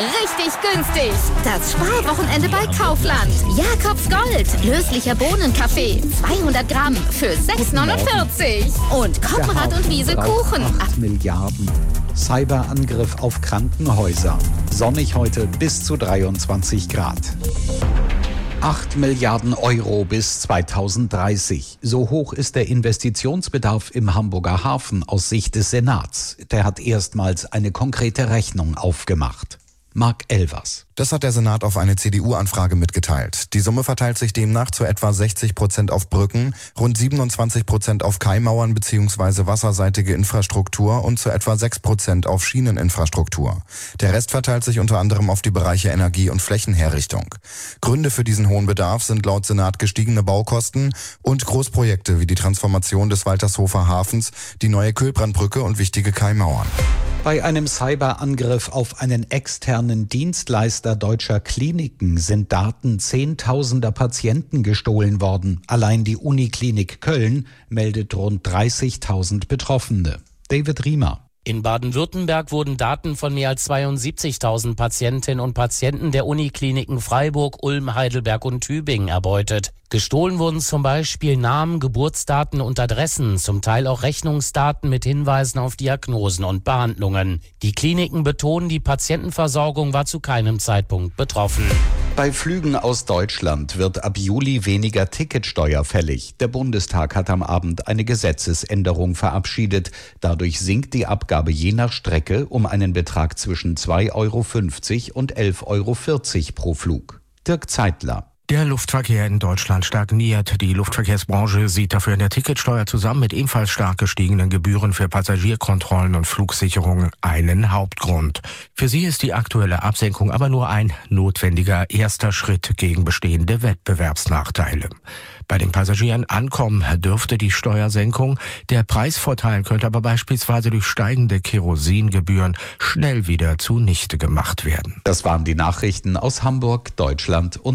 richtig günstig. Das Sparwochenende bei Kaufland. Jakobs Gold. Löslicher Bohnenkaffee. 200 Gramm für 6,49. Und Koppenrad und Wiese Kuchen. 8 Milliarden. Cyberangriff auf Krankenhäuser. Sonnig heute bis zu 23 Grad. 8 Milliarden Euro bis 2030. So hoch ist der Investitionsbedarf im Hamburger Hafen aus Sicht des Senats. Der hat erstmals eine konkrete Rechnung aufgemacht. Marc Elvers. Das hat der Senat auf eine CDU-Anfrage mitgeteilt. Die Summe verteilt sich demnach zu etwa 60% auf Brücken, rund 27% auf Kaimauern bzw. wasserseitige Infrastruktur und zu etwa 6% auf Schieneninfrastruktur. Der Rest verteilt sich unter anderem auf die Bereiche Energie- und Flächenherrichtung. Gründe für diesen hohen Bedarf sind laut Senat gestiegene Baukosten und Großprojekte wie die Transformation des Waltershofer Hafens, die neue Kühlbrandbrücke und wichtige Kaimauern. Bei einem Cyberangriff auf einen externen Dienstleister deutscher Kliniken sind Daten zehntausender Patienten gestohlen worden. Allein die Uniklinik Köln meldet rund 30.000 Betroffene. David Riemer. In Baden-Württemberg wurden Daten von mehr als 72.000 Patientinnen und Patienten der Unikliniken Freiburg, Ulm, Heidelberg und Tübingen erbeutet. Gestohlen wurden zum Beispiel Namen, Geburtsdaten und Adressen, zum Teil auch Rechnungsdaten mit Hinweisen auf Diagnosen und Behandlungen. Die Kliniken betonen, die Patientenversorgung war zu keinem Zeitpunkt betroffen. Bei Flügen aus Deutschland wird ab Juli weniger Ticketsteuer fällig. Der Bundestag hat am Abend eine Gesetzesänderung verabschiedet. Dadurch sinkt die Abgabe je nach Strecke um einen Betrag zwischen 2,50 € und 11,40 € pro Flug. Dirk Zeitler. Der Luftverkehr in Deutschland stagniert. Die Luftverkehrsbranche sieht dafür in der Ticketsteuer zusammen mit ebenfalls stark gestiegenen Gebühren für Passagierkontrollen und Flugsicherung einen Hauptgrund. Für sie ist die aktuelle Absenkung aber nur ein notwendiger erster Schritt gegen bestehende Wettbewerbsnachteile. Bei den Passagieren ankommen dürfte die Steuersenkung. Der Preisvorteil könnte aber beispielsweise durch steigende Kerosingebühren schnell wieder zunichte gemacht werden. Das waren die Nachrichten aus Hamburg, Deutschland und